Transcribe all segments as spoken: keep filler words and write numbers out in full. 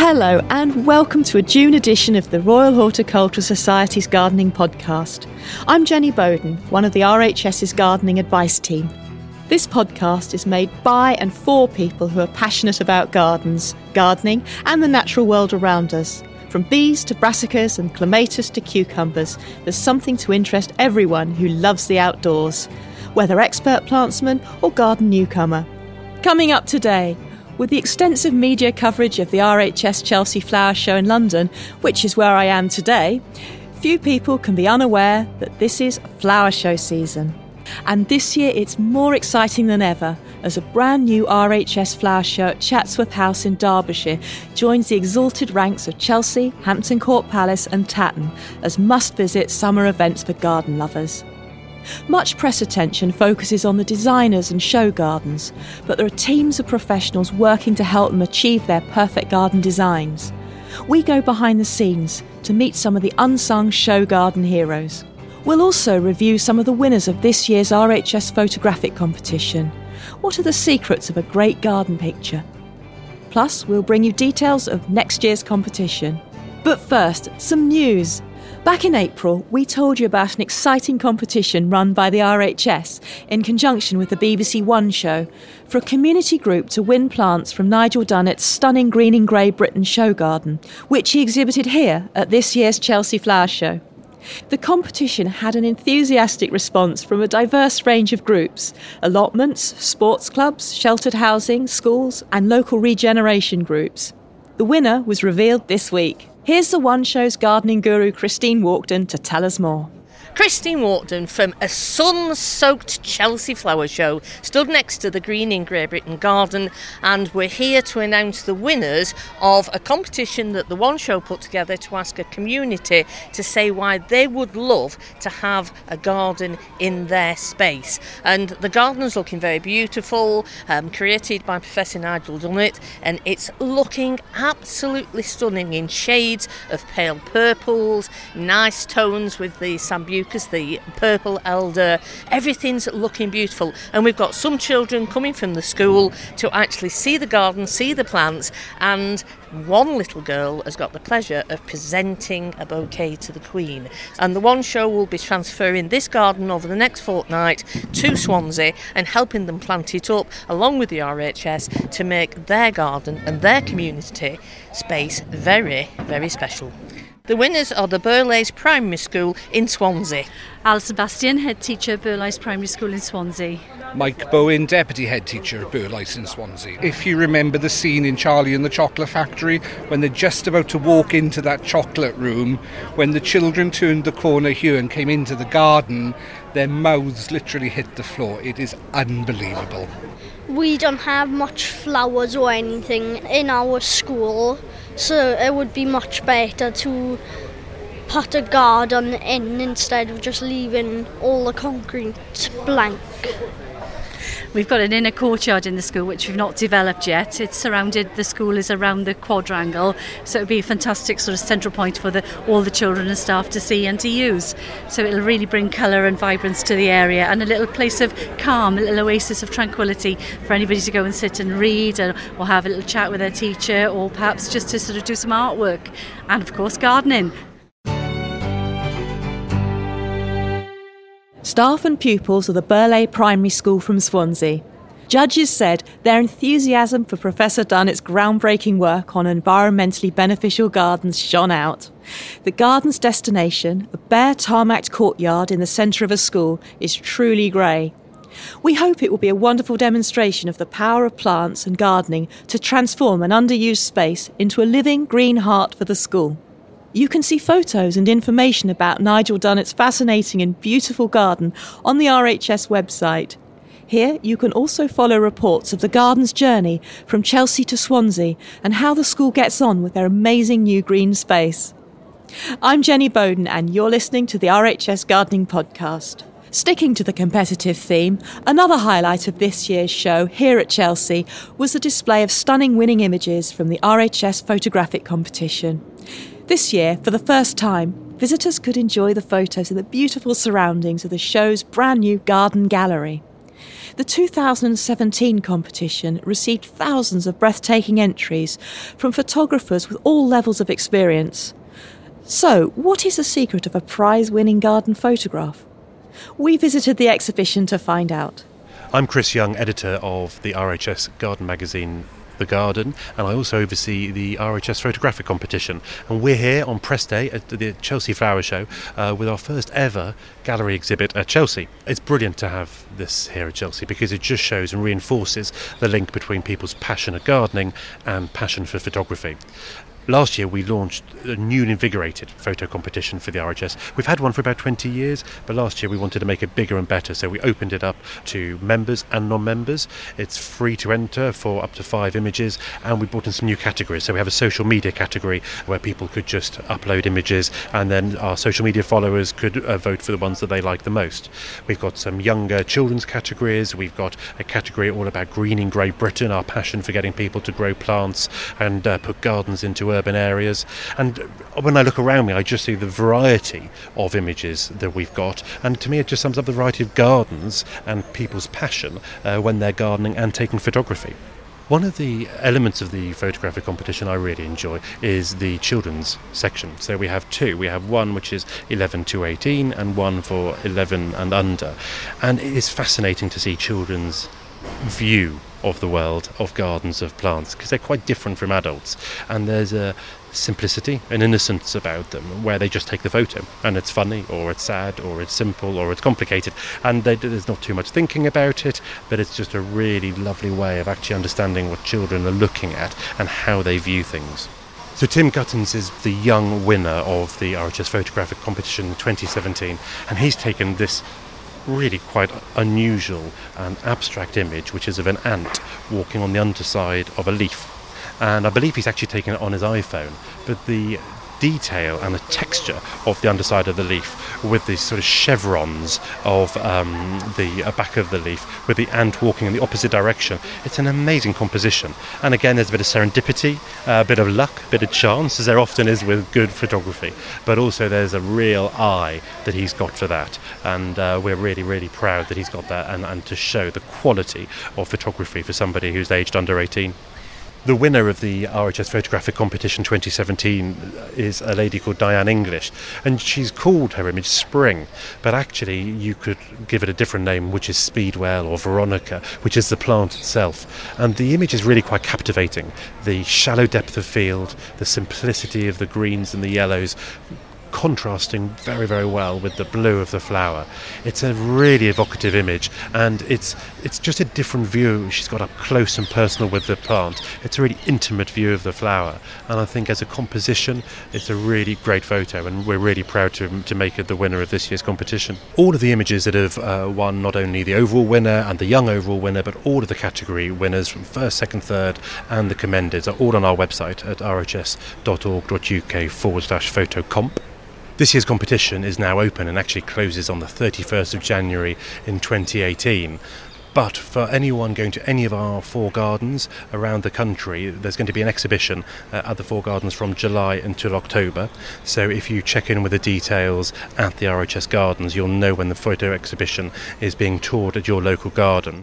Hello and welcome to a June edition of the Royal Horticultural Society's Gardening Podcast. I'm Jenny Bowden, one of the R H S's gardening advice team. This podcast is made by and for people who are passionate about gardens, gardening and the natural world around us. From bees to brassicas and clematis to cucumbers, there's something to interest everyone who loves the outdoors, whether expert plantsman or garden newcomer. Coming up today, with the extensive media coverage of the R H S Chelsea Flower Show in London, which is where I am today, few people can be unaware that this is flower show season. And this year it's more exciting than ever as a brand new R H S Flower Show at Chatsworth House in Derbyshire joins the exalted ranks of Chelsea, Hampton Court Palace and Tatton as must-visit summer events for garden lovers. Much press attention focuses on the designers and show gardens, but there are teams of professionals working to help them achieve their perfect garden designs. We go behind the scenes to meet some of the unsung show garden heroes. We'll also review some of the winners of this year's R H S photographic competition. What are the secrets of a great garden picture? Plus, we'll bring you details of next year's competition. But first, some news. Back in April, we told you about an exciting competition run by the R H S in conjunction with the B B C One show for a community group to win plants from Nigel Dunnett's stunning Green in Grey Britain show garden, which he exhibited here at this year's Chelsea Flower Show. The competition had an enthusiastic response from a diverse range of groups: allotments, sports clubs, sheltered housing, schools and local regeneration groups. The winner was revealed this week. Here's the One Show's gardening guru Christine Walkden to tell us more. Christine Walkden from a sun-soaked Chelsea Flower Show stood next to the Green in Grey Britain garden, and we're here to announce the winners of a competition that the One Show put together to ask a community to say why they would love to have a garden in their space. And the garden's looking very beautiful, um, created by Professor Nigel Dunnett, and it's looking absolutely stunning in shades of pale purples, nice tones with the sambucus, the purple elder. Everything's looking beautiful, and we've got some children coming from the school to actually see the garden, see the plants, and one little girl has got the pleasure of presenting a bouquet to the Queen. And the One Show will be transferring this garden over the next fortnight to Swansea and helping them plant it up along with the R H S to make their garden and their community space very, very special. The winners are the Burleys Primary School in Swansea. Alison Bastian, Head Teacher, Burleys Primary School in Swansea. Mike Bowen, Deputy Head Teacher, Burleys in Swansea. If you remember the scene in Charlie and the Chocolate Factory, when they're just about to walk into that chocolate room, when the children turned the corner here and came into the garden, their mouths literally hit the floor. It is unbelievable. We don't have much flowers or anything in our school, so it would be much better to put a garden in instead of just leaving all the concrete blank. We've got an inner courtyard in the school which we've not developed yet. It's surrounded, the school is around the quadrangle, so it would be a fantastic sort of central point for the, all the children and staff to see and to use. So it'll really bring colour and vibrance to the area, and a little place of calm, a little oasis of tranquility for anybody to go and sit and read, or, or have a little chat with their teacher, or perhaps just to sort of do some artwork. And of course gardening. Staff and pupils of the Burley Primary School from Swansea. Judges said their enthusiasm for Professor Dunnett's groundbreaking work on environmentally beneficial gardens shone out. The garden's destination, a bare tarmacked courtyard in the centre of a school, is truly grey. We hope it will be a wonderful demonstration of the power of plants and gardening to transform an underused space into a living green heart for the school. You can see photos and information about Nigel Dunnett's fascinating and beautiful garden on the R H S website. Here you can also follow reports of the garden's journey from Chelsea to Swansea and how the school gets on with their amazing new green space. I'm Jenny Bowden and you're listening to the R H S Gardening Podcast. Sticking to the competitive theme, another highlight of this year's show here at Chelsea was the display of stunning winning images from the R H S photographic competition. This year, for the first time, visitors could enjoy the photos in the beautiful surroundings of the show's brand new garden gallery. The two thousand seventeen competition received thousands of breathtaking entries from photographers with all levels of experience. So, what is the secret of a prize-winning garden photograph? We visited the exhibition to find out. I'm Chris Young, editor of the R H S garden magazine The Garden, and I also oversee the R H S photographic competition. And we're here on press day at the Chelsea Flower Show uh, with our first ever gallery exhibit at Chelsea. It's brilliant to have this here at Chelsea because it just shows and reinforces the link between people's passion at gardening and passion for photography. Last year we launched a new and invigorated photo competition for the R H S. We've had one for about twenty years, but last year we wanted to make it bigger and better, so we opened it up to members and non-members. It's free to enter for up to five images, and we brought in some new categories. So we have a social media category where people could just upload images, and then our social media followers could uh, vote for the ones that they like the most. We've got some younger children's categories. We've got a category all about greening Great Britain, our passion for getting people to grow plants and uh, put gardens into urban areas. And when I look around me, I just see the variety of images that we've got, and to me it just sums up the variety of gardens and people's passion uh, when they're gardening and taking photography. One of the elements of the photographic competition I really enjoy is the children's section. So we have two. We have one which is eleven to eighteen and one for eleven and under. And it is fascinating to see children's view of the world, of gardens, of plants, because they're quite different from adults, and there's a simplicity and innocence about them where they just take the photo and it's funny or it's sad or it's simple or it's complicated, and they, there's not too much thinking about it, but it's just a really lovely way of actually understanding what children are looking at and how they view things. So Tim Guttins is the young winner of the R H S photographic competition twenty seventeen, and he's taken this really quite unusual and abstract image, which is of an ant walking on the underside of a leaf. And I believe he's actually taken it on his iPhone, but the detail and the texture of the underside of the leaf, with these sort of chevrons of um, the uh, back of the leaf, with the ant walking in the opposite direction, it's an amazing composition. And again, there's a bit of serendipity, a bit of luck, a bit of chance, as there often is with good photography, but also there's a real eye that he's got for that, and uh, we're really really proud that he's got that, and, and to show the quality of photography for somebody who's aged under eighteen. The winner of the R H S photographic competition twenty seventeen is a lady called Diane English, and she's called her image Spring, but actually you could give it a different name, which is Speedwell or Veronica, which is the plant itself. And the image is really quite captivating. The shallow depth of field, the simplicity of the greens and the yellows, contrasting very very well with the blue of the flower. It's a really evocative image, and it's it's just a different view she's got up close and personal with the plant. It's a really intimate view of the flower, and I think as a composition it's a really great photo, and we're really proud to, to make it the winner of this year's competition. All of the images that have uh, won not only the overall winner and the young overall winner, but all of the category winners from first, second, third and the commendeds are all on our website at r h s dot org dot u k forward slash photo comp. This year's competition is now open and actually closes on the thirty-first of January in twenty eighteen. But for anyone going to any of our four gardens around the country, there's going to be an exhibition uh, at the four gardens from July until October. So if you check in with the details at the R H S gardens, you'll know when the photo exhibition is being toured at your local garden.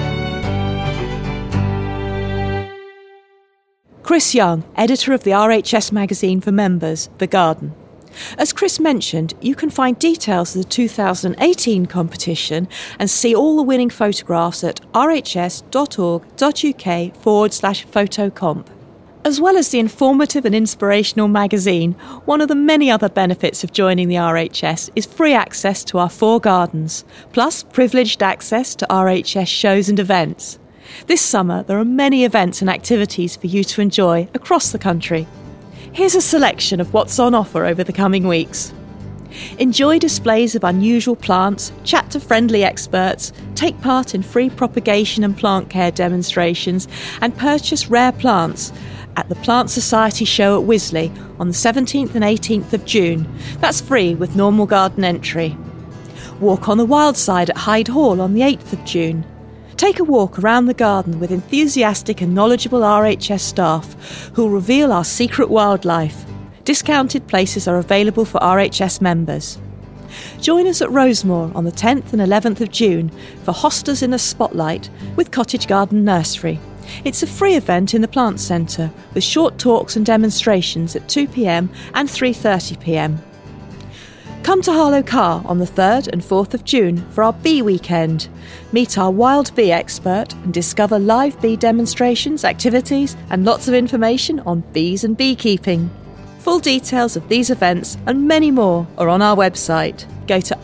Chris Young, editor of the R H S magazine for members, The Garden. As Chris mentioned, you can find details of the two thousand eighteen competition and see all the winning photographs at r h s dot org dot u k forward slash photo comp. As well as the informative and inspirational magazine, one of the many other benefits of joining the R H S is free access to our four gardens, plus privileged access to R H S shows and events. This summer, there are many events and activities for you to enjoy across the country. Here's a selection of what's on offer over the coming weeks. Enjoy displays of unusual plants, chat to friendly experts, take part in free propagation and plant care demonstrations, and purchase rare plants at the Plant Society show at Wisley on the seventeenth and eighteenth of June. That's free with normal garden entry. Walk on the wild side at Hyde Hall on the eighth of June. Take a walk around the garden with enthusiastic and knowledgeable R H S staff who'll reveal our secret wildlife. Discounted places are available for R H S members. Join us at Rosemore on the tenth and eleventh of June for Hostas in the Spotlight with Cottage Garden Nursery. It's a free event in the Plant Centre with short talks and demonstrations at two p.m. and three thirty p.m. Come to Harlow Carr on the third and fourth of June for our Bee Weekend. Meet our wild bee expert and discover live bee demonstrations, activities and lots of information on bees and beekeeping. Full details of these events and many more are on our website. Go to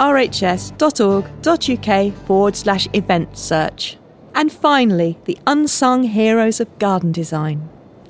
rhs.org.uk forward slash event search. And finally, the unsung heroes of garden design.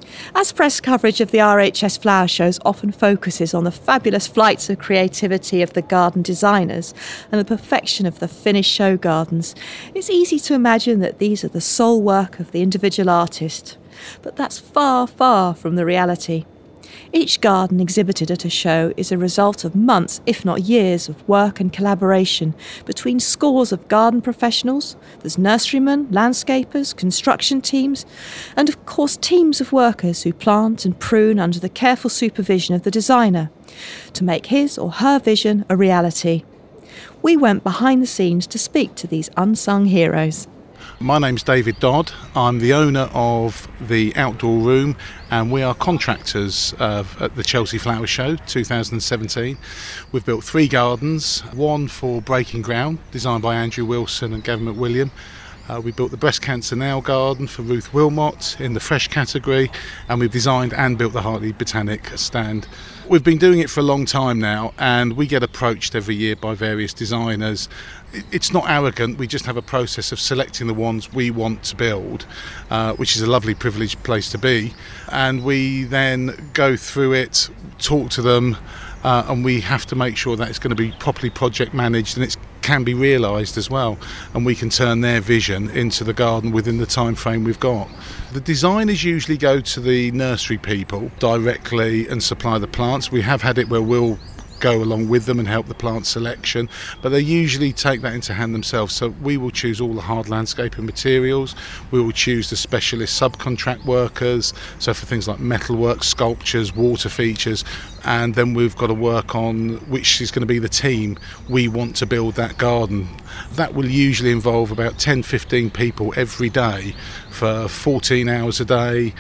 As press coverage of the R H S flower shows often focuses on the fabulous flights of creativity of the garden designers and the perfection of the finished show gardens, it's easy to imagine that these are the sole work of the individual artist. But that's far, far from the reality. Each garden exhibited at a show is a result of months, if not years, of work and collaboration between scores of garden professionals. There's nurserymen, landscapers, construction teams, and of course teams of workers who plant and prune under the careful supervision of the designer to make his or her vision a reality. We went behind the scenes to speak to these unsung heroes. My name's David Dodd. I'm the owner of the Outdoor Room and we are contractors uh, at the Chelsea Flower Show two thousand seventeen. We've built three gardens, one for Breaking Ground, designed by Andrew Wilson and Gavin McWilliam. Uh, we built the Breast Cancer Now garden for Ruth Wilmot in the fresh category, and we've designed and built the Hartley Botanic stand. We've been doing it for a long time now, and we get approached every year by various designers. It's not arrogant, we just have a process of selecting the ones we want to build, uh, which is a lovely privileged place to be, and we then go through it, talk to them, uh, and we have to make sure that it's going to be properly project managed and it can be realised as well, and we can turn their vision into the garden within the time frame we've got. The designers usually go to the nursery people directly and supply the plants. We have had it where we'll go along with them and help the plant selection, but they usually take that into hand themselves. So we will choose all the hard landscaping materials, we will choose the specialist subcontract workers, so for things like metalwork, sculptures, water features, and then we've got to work on which is going to be the team we want to build that garden. That will usually involve about ten to fifteen people every day for fourteen hours a day,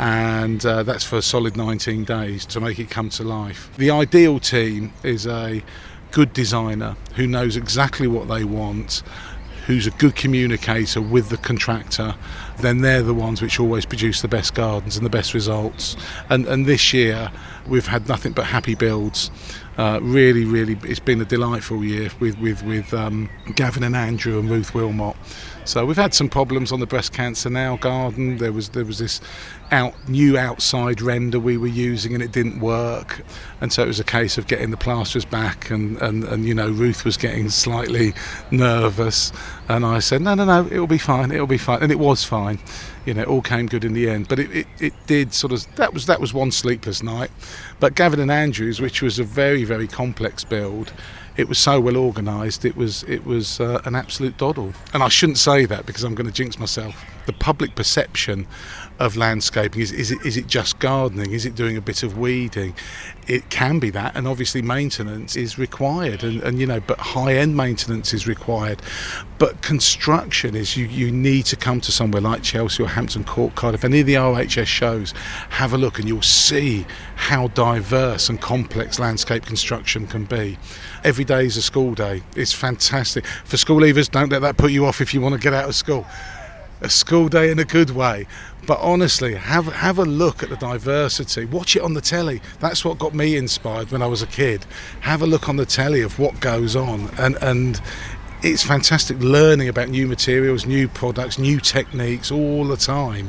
and uh, that's for a solid nineteen days to make it come to life. The ideal team is a good designer who knows exactly what they want, who's a good communicator with the contractor. Then they're the ones which always produce the best gardens and the best results. And, and this year we've had nothing but happy builds. Uh, really, really, it's been a delightful year with with with um, Gavin and Andrew and Ruth Wilmot. So we've had some problems on the Breast Cancer Now garden. There was there was this out new outside render we were using and it didn't work, and so it was a case of getting the plasters back. And and, and you know, Ruth was getting slightly nervous, and I said no, no, no, it'll be fine, it'll be fine, and it was fine. You know, it all came good in the end, but it, it, it did sort of, that was that was one sleepless night. But Gavin and Andrews, which was a very, very complex build, it was so well organised, it was it was uh, an absolute doddle. And I shouldn't say that because I'm going to jinx myself. The public perception of landscaping is, is it, is it just gardening? Is it doing a bit of weeding? It can be that, and obviously maintenance is required, and, and you know, but high-end maintenance is required. But construction is, you, you need to come to somewhere like Chelsea or Hampton Court, Cardiff, any of the R H S shows, have a look and you'll see how diverse and complex landscape construction can be. Every day is a school day. It's fantastic. For school leavers, don't let that put you off if you want to get out of school. A school day in a good way. But honestly, have have a look at the diversity. Watch it on the telly. That's what got me inspired when I was a kid. Have a look on the telly of what goes on, and and it's fantastic learning about new materials, new products, new techniques all the time.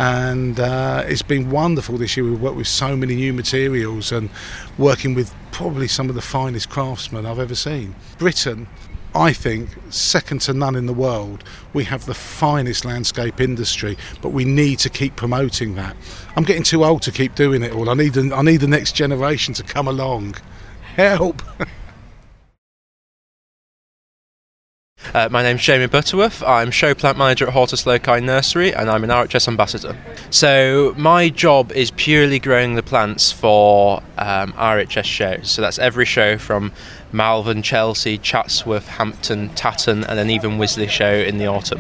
And uh, it's been wonderful this year. We've worked with so many new materials and working with probably some of the finest craftsmen I've ever seen. Britain, I think, second to none in the world. We have the finest landscape industry, but we need to keep promoting that. I'm getting too old to keep doing it all. I need, I need the next generation to come along. Help! Uh, my name's Jamie Butterworth. I'm show plant manager at Hortus Loci Nursery, and I'm an R H S ambassador. So my job is purely growing the plants for um, R H S shows. So that's every show from Malvern, Chelsea, Chatsworth, Hampton, Tatton, and then even Wisley show in the autumn.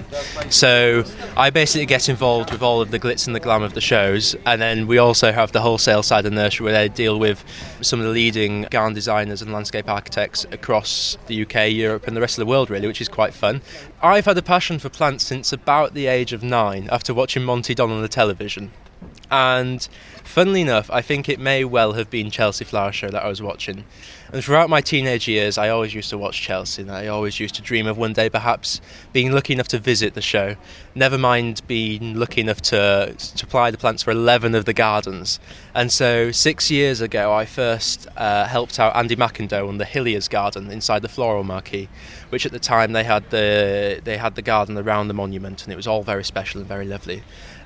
So I basically get involved with all of the glitz and the glam of the shows, and then we also have the wholesale side of the nursery where they deal with some of the leading garden designers and landscape architects across the U K, Europe and the rest of the world really, which is quite fun. I've had a passion for plants since about the age of nine after watching Monty Don on the television. And funnily enough, I think it may well have been Chelsea Flower Show that I was watching. And throughout my teenage years, I always used to watch Chelsea, and I always used to dream of one day perhaps being lucky enough to visit the show. Never mind being lucky enough to supply the plants for eleven of the gardens. And so six years ago, I first uh, helped out Andy McIndoe on the Hilliers garden inside the Floral Marquee, which at the time they had the they had the garden around the monument, and it was all very special and very lovely.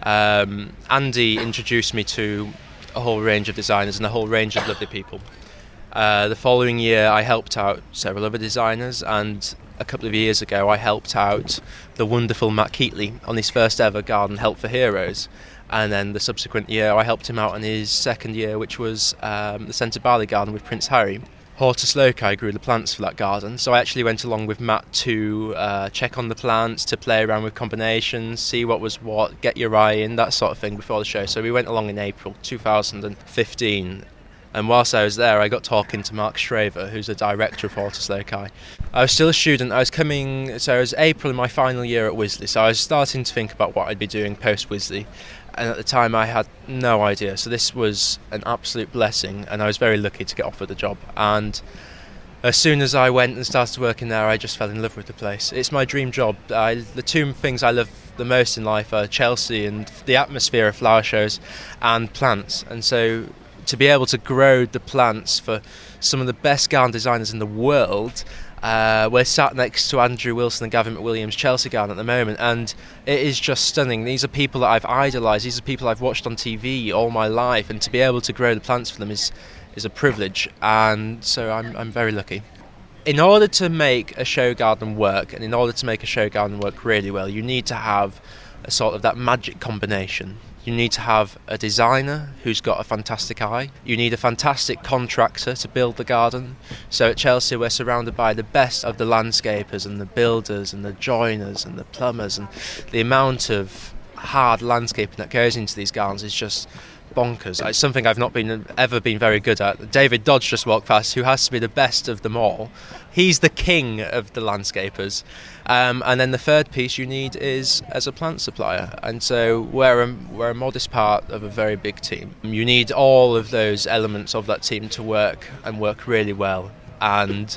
Um, Andy introduced me to a whole range of designers and a whole range of lovely people. Uh, the following year I helped out several other designers, and a couple of years ago I helped out the wonderful Matt Keatley on his first ever garden Help for Heroes, and then the subsequent year I helped him out on his second year, which was um, the Centre Barley garden with Prince Harry. Hortus Loci grew the plants for that garden, so I actually went along with Matt to uh, check on the plants, to play around with combinations, see what was what, get your eye in, that sort of thing before the show. So we went along in April two thousand fifteen, and whilst I was there I got talking to Mark Shraver, who's the director of Hortus Loci. I was still a student, I was coming, so it was April in my final year at Wisley, so I was starting to think about what I'd be doing post-Wisley. And at the time I had no idea, so this was an absolute blessing, and I was very lucky to get offered the job. And as soon as I went and started working there, I just fell in love with the place. It's my dream job. I, the two things I love the most in life are Chelsea and the atmosphere of flower shows and plants. And so to be able to grow the plants for some of the best garden designers in the world. Uh, we're sat next to Andrew Wilson and Gavin McWilliams' Chelsea garden at the moment, and it is just stunning. These are people that I've idolised, these are people I've watched on T V all my life, and to be able to grow the plants for them is is a privilege, and so I'm I'm very lucky. In order to make a show garden work, and in order to make a show garden work really well, you need to have a sort of that magic combination. You need to have a designer who's got a fantastic eye. You need a fantastic contractor to build the garden. So at Chelsea we're surrounded by the best of the landscapers and the builders and the joiners and the plumbers, and the amount of hard landscaping that goes into these gardens is just bonkers. It's something I've not been ever been very good at. David Dodge just walked past, who has to be the best of them all. He's the king of the landscapers. Um, and then the third piece you need is as a plant supplier. And so we're a, we're a modest part of a very big team. You need all of those elements of that team to work and work really well. And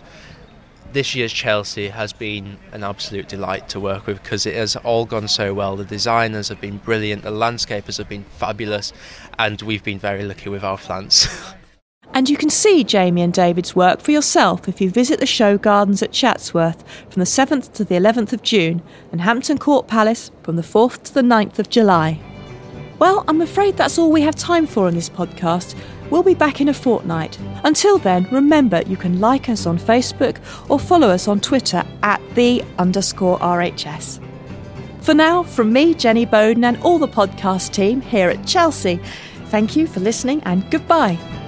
this year's Chelsea has been an absolute delight to work with because it has all gone so well. The designers have been brilliant, the landscapers have been fabulous, and we've been very lucky with our plants. And you can see Jamie and David's work for yourself if you visit the show gardens at Chatsworth from the seventh to the eleventh of June and Hampton Court Palace from the fourth to the ninth of July. Well, I'm afraid that's all we have time for on this podcast. We'll be back in a fortnight. Until then, remember you can like us on Facebook or follow us on Twitter at the underscore RHS. For now, from me, Jenny Bowden, and all the podcast team here at Chelsea, thank you for listening and goodbye.